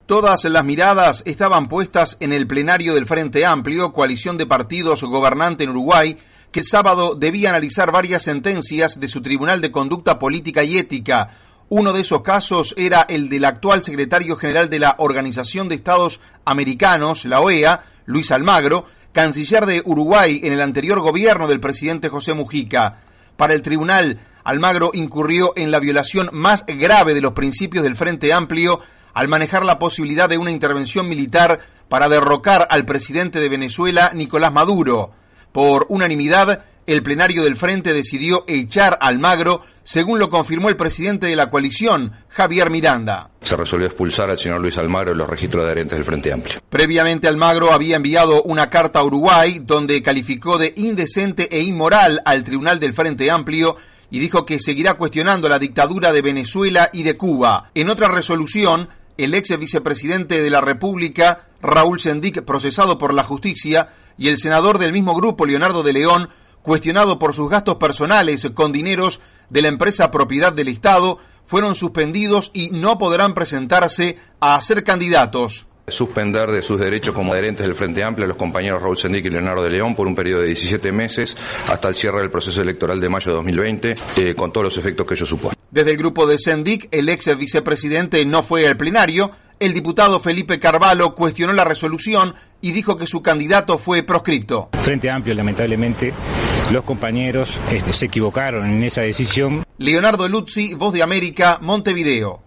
Todas las miradas estaban puestas en el plenario del Frente Amplio, coalición de partidos gobernante en Uruguay, que el sábado debía analizar varias sentencias de su Tribunal de Conducta Política y Ética. Uno de esos casos era el del actual secretario general de la Organización de Estados Americanos, la OEA, Luis Almagro, canciller de Uruguay en el anterior gobierno del presidente José Mujica. Para el tribunal, Almagro incurrió en la violación más grave de los principios del Frente Amplio al manejar la posibilidad de una intervención militar para derrocar al presidente de Venezuela, Nicolás Maduro. Por unanimidad, el plenario del Frente decidió echar a Almagro, según lo confirmó el presidente de la coalición, Javier Miranda. Se resolvió expulsar al señor Luis Almagro de los registros de adherentes del Frente Amplio. Previamente, Almagro había enviado una carta a Uruguay donde calificó de indecente e inmoral al Tribunal del Frente Amplio y dijo que seguirá cuestionando la dictadura de Venezuela y de Cuba. En otra resolución, el ex vicepresidente de la República, Raúl Sendic, procesado por la justicia, y el senador del mismo grupo, Leonardo de León, cuestionado por sus gastos personales con dineros de la empresa propiedad del Estado, fueron suspendidos y no podrán presentarse a ser candidatos. Suspender de sus derechos como adherentes del Frente Amplio a los compañeros Raúl Sendic y Leonardo de León por un periodo de 17 meses hasta el cierre del proceso electoral de mayo de 2020, con todos los efectos que ello supone. Desde el grupo de Sendic, el ex vicepresidente no fue al plenario. El diputado Felipe Carvalho cuestionó la resolución y dijo que su candidato fue proscripto. Frente Amplio, lamentablemente, los compañeros se equivocaron en esa decisión. Leonardo Luzzi, Voz de América, Montevideo.